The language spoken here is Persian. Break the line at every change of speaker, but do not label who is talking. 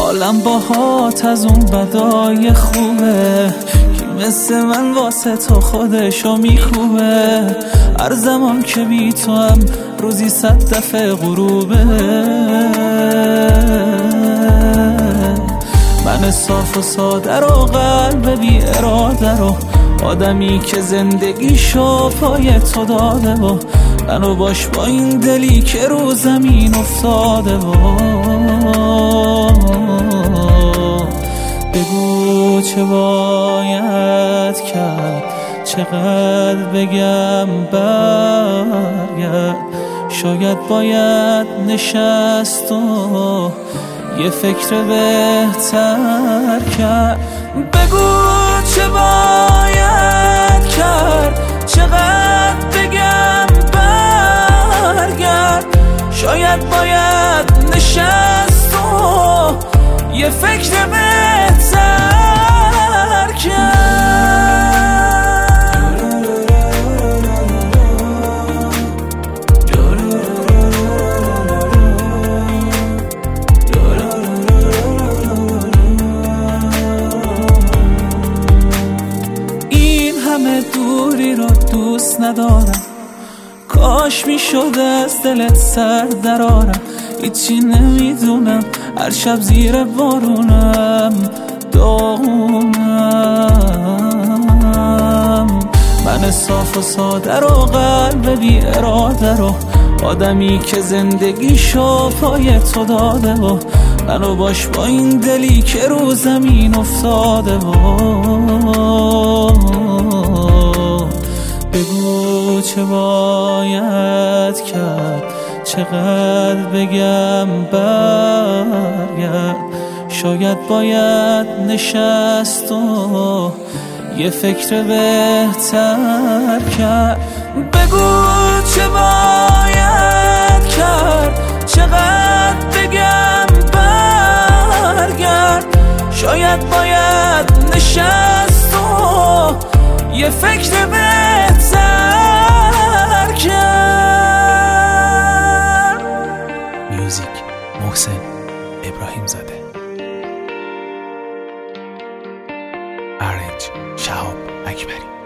حالم باهات از اون بدای خوبه که مثل من واسه تو خودشو میکوبه. هر زمان که بی تو هم روزی 100 دفعه غروبه. من صاف و ساده رو قلب بی اراده رو، آدمی که زندگیشو پای تو داده و منو باش با این دلی که رو زمین افتاده و بگو چه باید کرد، چقدر بگم برگرد. شاید باید نشست و یه فکر بهتر کرد. بگو چه باید کرد، چقدر بگم برگرد. شاید باید نشست و یه فکر بهتر کرد. همه دوری رو دوست ندارم، کاش میشد از دلت سر درارم. هیچی نمیدونم، هر شب زیر بارونم داغونم. من صاف و ساده رو قلب بی اراده رو، آدمی که زندگیشو پای تو داده و منو باش با این دلی که رو زمین افتاده و بگو چه باید کرد، چقدر بگم برگرد. شاید باید نشست و یه فکر بهتر کرد. بگو چه باید کرد، چقدر بگم برگرد. شاید باید نشست و یه فکر بهتر کرد.
میوزیک محسن ابراهیم زاده، ارنج شهاب اکبری.